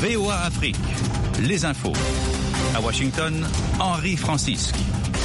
VOA Afrique, les infos. À Washington, Henri Francisque.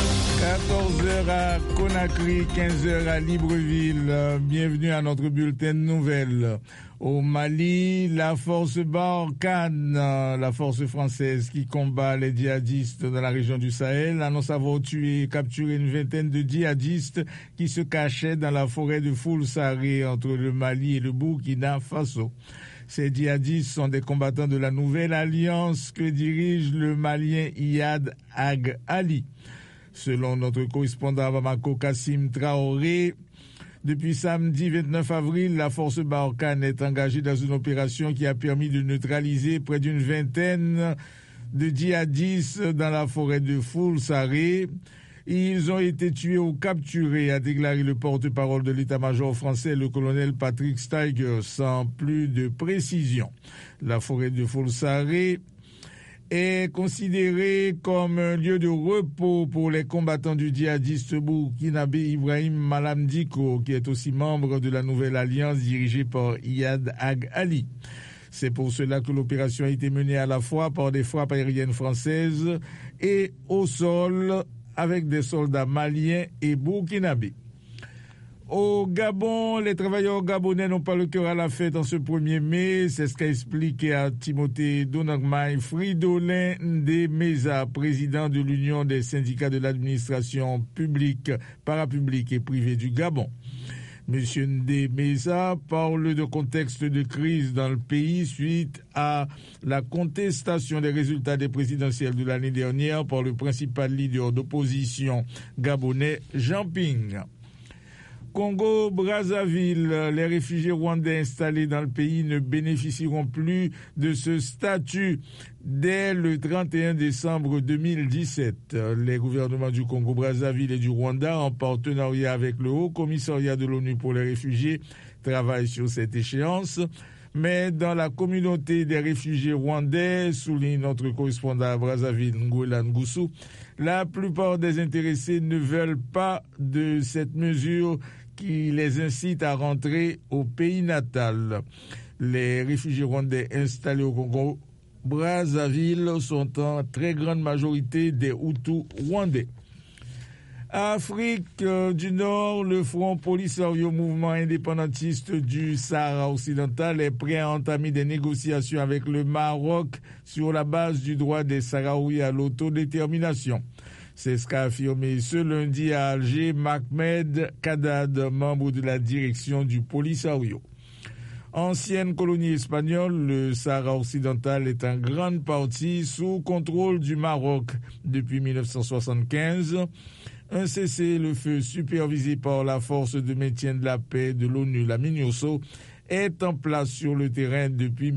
14h à Conakry, 15h à Libreville. Bienvenue à notre bulletin de nouvelles. Au Mali, la force Barkhane, la force française qui combat les djihadistes dans la région du Sahel, annonce avoir tué et capturé une vingtaine de djihadistes qui se cachaient dans la forêt de Foulsaré entre le Mali et le Burkina Faso. Ces djihadistes sont des combattants de la nouvelle alliance que dirige le Malien Iyad Ag Ali. Selon notre correspondant à Bamako, Kassim Traoré, depuis samedi 29 avril, la force Barkhane est engagée dans une opération qui a permis de neutraliser près d'une vingtaine de djihadistes dans la forêt de Foulsaré. Ils ont été tués ou capturés, a déclaré le porte-parole de l'état-major français, le colonel Patrick Steiger, sans plus de précision. La forêt de Foulsaré est considéré comme un lieu de repos pour les combattants du djihadiste burkinabé Ibrahim Malam Dicko, qui est aussi membre de la nouvelle alliance dirigée par Iyad Ag Ali. C'est pour cela que l'opération a été menée à la fois par des frappes aériennes françaises et au sol avec des soldats maliens et burkinabés. Au Gabon, les travailleurs gabonais n'ont pas le cœur à la fête en ce 1er mai. C'est ce qu'a expliqué à Timothée Donagmay Fridolin Ndemeza, président de l'Union des syndicats de l'administration publique, parapublique et privée du Gabon. Monsieur Ndemeza parle de contexte de crise dans le pays suite à la contestation des résultats des présidentielles de l'année dernière par le principal leader d'opposition gabonais, Jean Ping. Congo-Brazzaville, les réfugiés rwandais installés dans le pays ne bénéficieront plus de ce statut dès le 31 décembre 2017. Les gouvernements du Congo-Brazzaville et du Rwanda, en partenariat avec le Haut Commissariat de l'ONU pour les réfugiés, travaillent sur cette échéance. Mais dans la communauté des réfugiés rwandais, souligne notre correspondant à Brazzaville, Ngola Ngoussou, la plupart des intéressés ne veulent pas de cette mesure qui les incite à rentrer au pays natal. Les réfugiés rwandais installés au Congo-Brazzaville sont en très grande majorité des Hutus rwandais. Afrique du Nord, le Front Polisario, mouvement indépendantiste du Sahara occidental, est prêt à entamer des négociations avec le Maroc sur la base du droit des Sahraouis à l'autodétermination. C'est ce qu'a affirmé ce lundi à Alger Mahmed Kadad, membre de la direction du Polisario. Ancienne colonie espagnole, le Sahara occidental est en grande partie sous contrôle du Maroc depuis 1975. Un cessez-le-feu supervisé par la force de maintien de la paix de l'ONU, la MINUSO, est en place sur le terrain depuis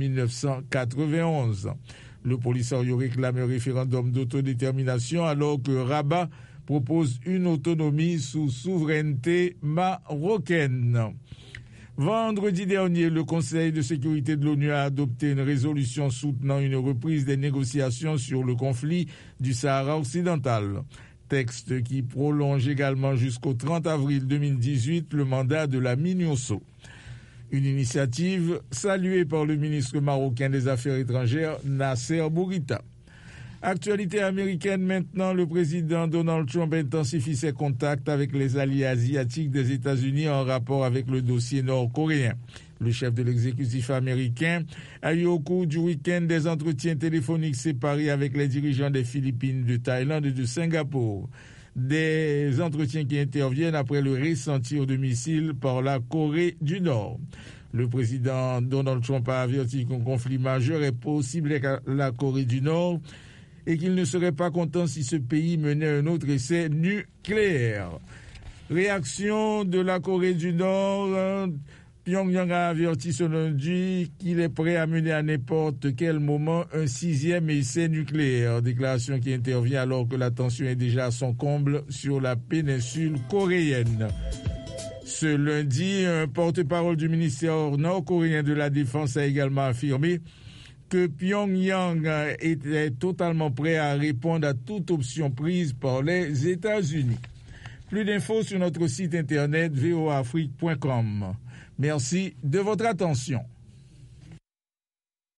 1991. Le Polisario réclame un référendum d'autodétermination alors que Rabat propose une autonomie sous souveraineté marocaine. Vendredi dernier, le Conseil de sécurité de l'ONU a adopté une résolution soutenant une reprise des négociations sur le conflit du Sahara occidental. Texte qui prolonge également jusqu'au 30 avril 2018 le mandat de la MINUSO. Une initiative saluée par le ministre marocain des Affaires étrangères, Nasser Bourita. Actualité américaine maintenant, le président Donald Trump intensifie ses contacts avec les alliés asiatiques des États-Unis en rapport avec le dossier nord-coréen. Le chef de l'exécutif américain a eu au cours du week-end des entretiens téléphoniques séparés avec les dirigeants des Philippines, de Thaïlande et de Singapour. Des entretiens qui interviennent après le récent tir de missiles par la Corée du Nord. Le président Donald Trump a averti qu'un conflit majeur est possible avec la Corée du Nord et qu'il ne serait pas content si ce pays menait un autre essai nucléaire. Réaction de la Corée du Nord. Pyongyang a averti ce lundi qu'il est prêt à mener à n'importe quel moment un 6e essai nucléaire. Déclaration qui intervient alors que la tension est déjà à son comble sur la péninsule coréenne. Ce lundi, un porte-parole du ministère nord-coréen de la Défense a également affirmé que Pyongyang était totalement prêt à répondre à toute option prise par les États-Unis. Plus d'infos sur notre site internet voaafrique.com. Merci de votre attention.